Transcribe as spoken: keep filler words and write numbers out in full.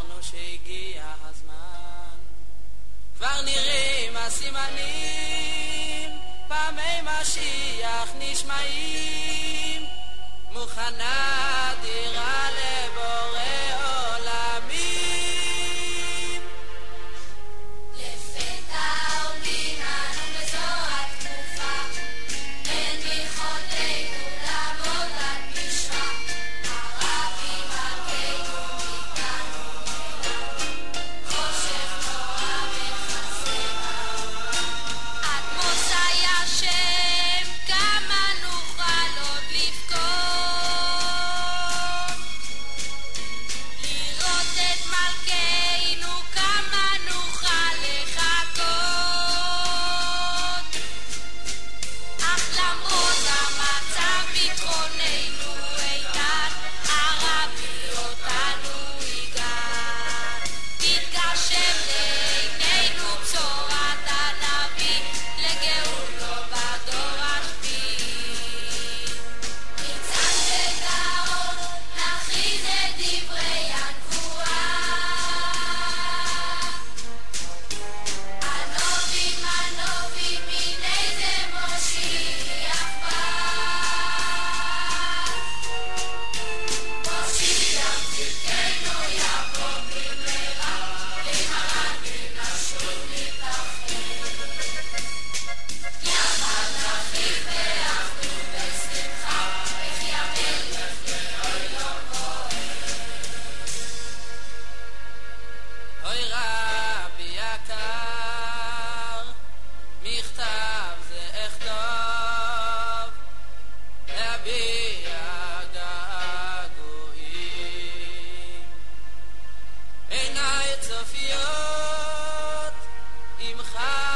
אמרנו שהגיע הזמן, כבר נראים הסימנים, פעמי משיח נשמעים, מוכנה דירה לבורא עולמים. לפתע עומדים אנו בזוהר תקופה, אין ביכולתנו לעמוד על פשרה, הרבי מלכנו מאיתנו אליו, חושך נורא מכסה בעולם. עד מוצא השם כמה נוכל עוד לבכות, לראות את מלכנו כמה נוכל לחכות, אך למרות המצב ביטחוננו איתן, הרבי אותנו יגאל. תתגשם לעינינו בשורת הנביא, לגאולו בדור השביעי. ניצן וגאון נכריז את דברי הנבואה, הנובים הנובים הנה זה מושיח בא, מושיח צדקנו יבוא במהרה, למען נשוב נתאחד, יחד נחיל באחדות ושמחה, וכי המלך לאוהלו פועל. אוי רבי יקר, מכתב זה אכתוב, להביע געגועים, עיניי צופיות עמך